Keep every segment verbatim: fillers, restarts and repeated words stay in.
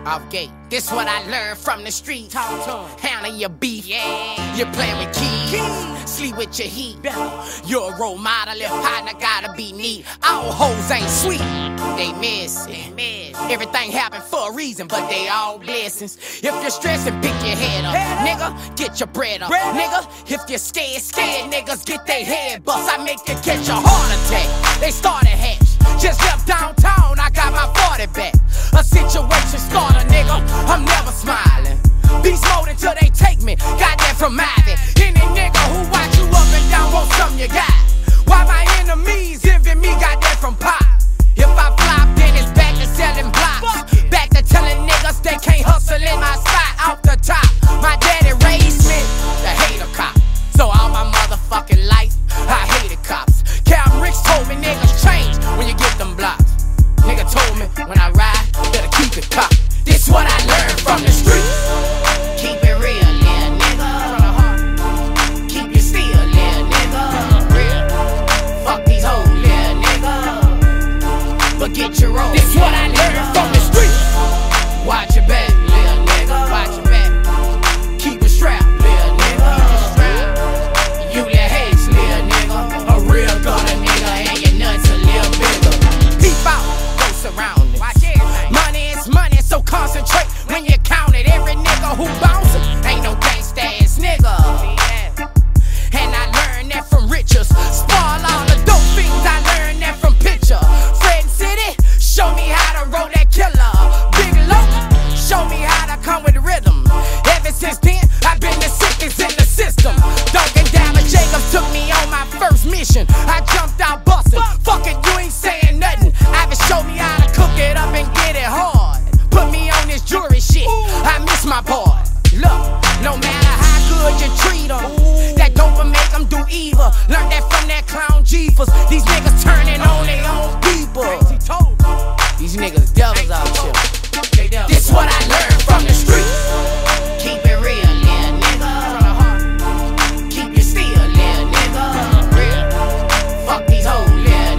Off gate. This what I learned from the street. Talk to him. Handle your beef. Yeah. You're playing with keys. keys. Sleep with your heat. You're a role model. If partner gotta be neat. All hoes ain't sweet. They miss it. Miss. Everything happen for a reason, but they all blessings. If you're stressing, pick your head up. Head nigga, get your bread up. Bread nigga, up. If you're scared, scared niggas get their head bust. I make you catch a heart attack. They started hatch. Just left downtown, I got my forty back. A situation starter, nigga, I'm never smiling. Beast mode until they take me, got that from Ivy. Any nigga who watch you up and down want something you got. Why my enemies envy me, got that from Pop. If I flop, then it's back to selling blocks. Back to telling niggas they can't hustle in my spot off the top. My daddy raised me, the hater cop. So all my motherfucking life, I hated cops. Cam Ricks told me niggas change when you get them blocks. Nigga told me when I ride, better keep it cocked. This what I learned from the streets. Keep it real, little nigga. From the heart. Keep it still, little nigga. Real. Fuck these hoes, little nigga. But get your roll. This what I learned from the streets. Watch your back, little nigga. Watch your back. Keep it strapped, little nigga. You little hates, little nigga. A real gunner, nigga, and your nuts a little bigger. Peep out, go surround it. Money is money, so concentrate when you count it. Every nigga who bouncing ain't no gangsta ass nigga. And I learned that from Richards. Spoil all the dope things, I learned that from Picture. Fred City, show me how to roll that killer. Big Loc, show me how to come with rhythm. Ever since then, I've been the sickest in the system. Duncan Diamond Jacobs took me on my first mission. I jumped out bustin'. Fuck it, you ain't saying nothing. Ivan showed me how to cook it up and get it hard. Put me on this jewelry shit, I miss my part. Look, no matter how good you treat them, that dope will make them do evil. Learned that from that clown Jeepers. These niggas turning on their own people. These niggas devils out here. This what I learned from the streets. Keep it real, little nigga. Keep it still, little nigga. Real. Fuck these hoes, little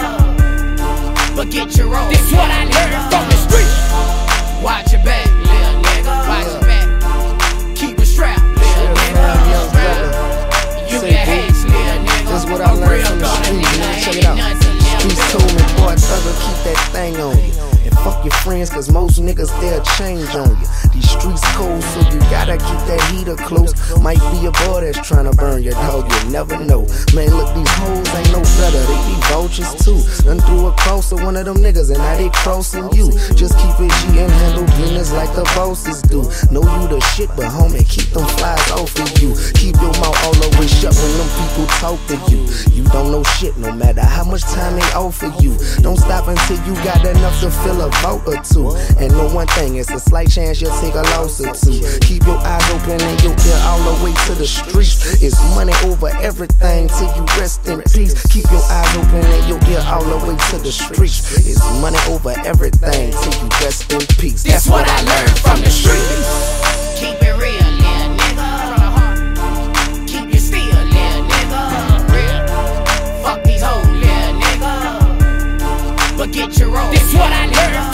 nigga. But get your roll. This what I learned from the streets. Watch your back, little nigga. Watch your back. Keep it strapped, little nigga. You get hates, little nigga. That's what I learned from the streets, man. Check it out. Streets told me, boy, thugger, keep that thing on you. And fuck your friends, cause most niggas, they'll change on you. These streets cold, so you gotta keep that heater close. Might be a boy that's trying to burn your dog, you never know. Man, look, these hoes ain't no better, they be vultures too. Done threw a cross to one of them niggas, and now they crossing you. Just keep it G and handle business like the bosses do. Know you the shit, but homie, keep them flies off of you. Keep your mouth all the way shut when them people talk to you. You don't know shit, no matter how much time they offer you. Don't stop until you got enough to fill a vote or two. And know one thing, it's a slight chance you'll take a loss or two. Keep your eyes open and your ear all the way to the streets. It's money over everything till you rest in peace. Keep your eyes open and your ear all the way to the streets. It's money over everything till you rest in peace. That's what I learned from the streets. Keep it real, little nigga. Keep it still, little nigga. Real. Fuck these hoes, little nigga. But get your roll. This what I learned